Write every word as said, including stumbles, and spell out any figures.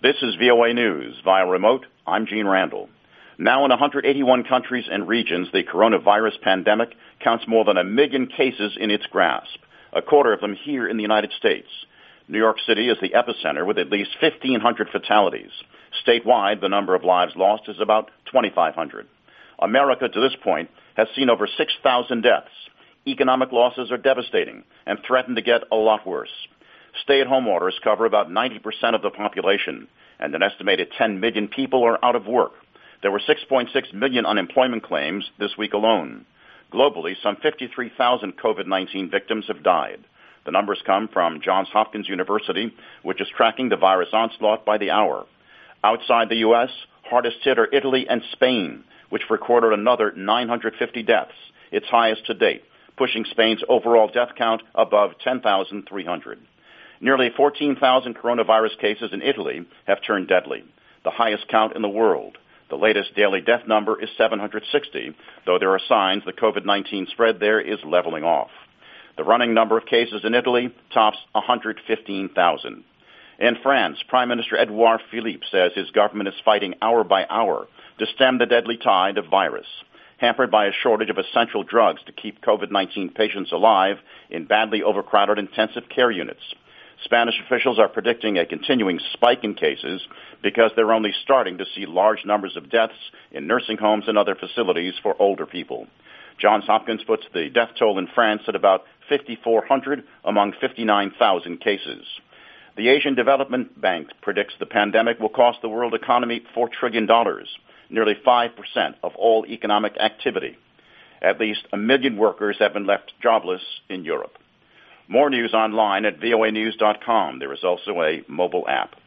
This is V O A News. Via remote, I'm Gene Randall. Now in one hundred eighty-one countries and regions, the coronavirus pandemic counts more than a million cases in its grasp, a quarter of them here in the United States. New York City is the epicenter with at least fifteen hundred fatalities. Statewide, the number of lives lost is about twenty-five hundred. America, to this point, has seen over six thousand deaths. Economic losses are devastating and threaten to get a lot worse. Stay-at-home orders cover about ninety percent of the population, and an estimated ten million people are out of work. There were six point six million unemployment claims this week alone. Globally, some fifty-three thousand COVID nineteen victims have died. The numbers come from Johns Hopkins University, which is tracking the virus onslaught by the hour. Outside the U S, hardest hit are Italy and Spain, which recorded another nine hundred fifty deaths, its highest to date, pushing Spain's overall death count above ten thousand three hundred. Nearly fourteen thousand coronavirus cases in Italy have turned deadly, the highest count in the world. The latest daily death number is seven hundred sixty, though there are signs the COVID nineteen spread there is leveling off. The running number of cases in Italy tops one hundred fifteen thousand. In France, Prime Minister Edouard Philippe says his government is fighting hour by hour to stem the deadly tide of virus. Hampered by a shortage of essential drugs to keep COVID nineteen patients alive in badly overcrowded intensive care units. Spanish officials are predicting a continuing spike in cases because they're only starting to see large numbers of deaths in nursing homes and other facilities for older people. Johns Hopkins puts the death toll in France at about fifty-four hundred among fifty-nine thousand cases. The Asian Development Bank predicts the pandemic will cost the world economy four trillion dollars, nearly five percent of all economic activity. At least a million workers have been left jobless in Europe. More news online at V O A news dot com. There is also a mobile app.